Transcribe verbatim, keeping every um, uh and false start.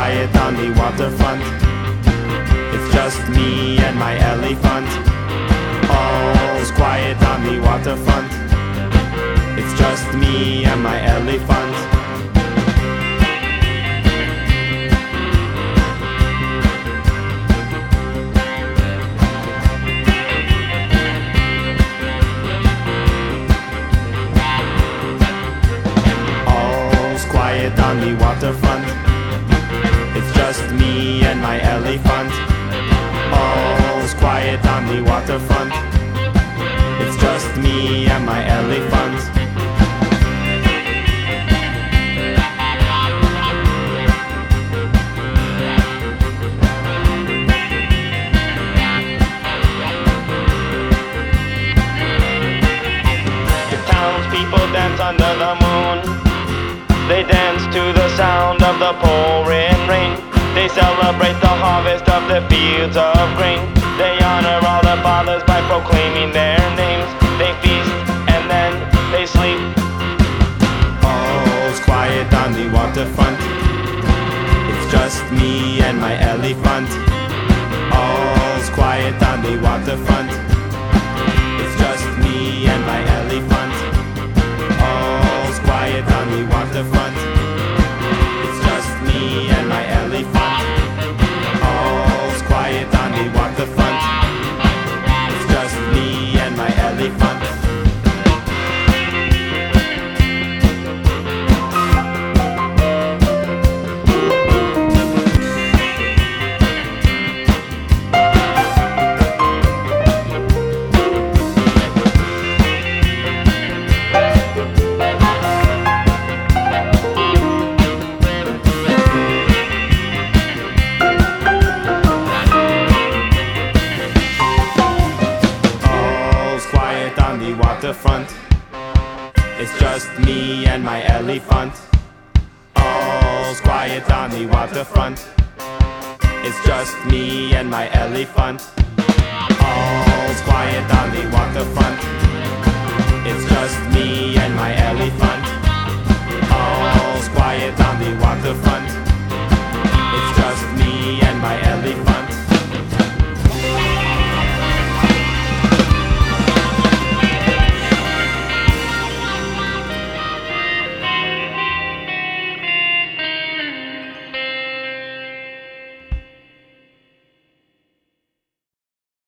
quiet on the waterfront. It's just me and my elephant. All's quiet on the waterfront. It's just me and my elephant. All's quiet on the waterfront. It's just me and my elephant. All's quiet on the waterfront. It's just me and my elephant. The townspeople dance under the moon. They dance to the sound of the pouring rain. They celebrate the harvest of the fields of grain. They honor all the fathers by proclaiming their names. They feast and then they sleep. All's quiet on the waterfront. It's just me and my elephant. All's quiet on the waterfront. It's just me and my elephant. All's quiet on the waterfront. It's just me and my elephant. All's quiet on the waterfront. It's just me and my elephant. On the waterfront, it's just me and my elephant. All's quiet on the waterfront. It's just me and my elephant. All's quiet on the waterfront. It's just me and my elephant. All's quiet on the waterfront. It's just me and my elephant.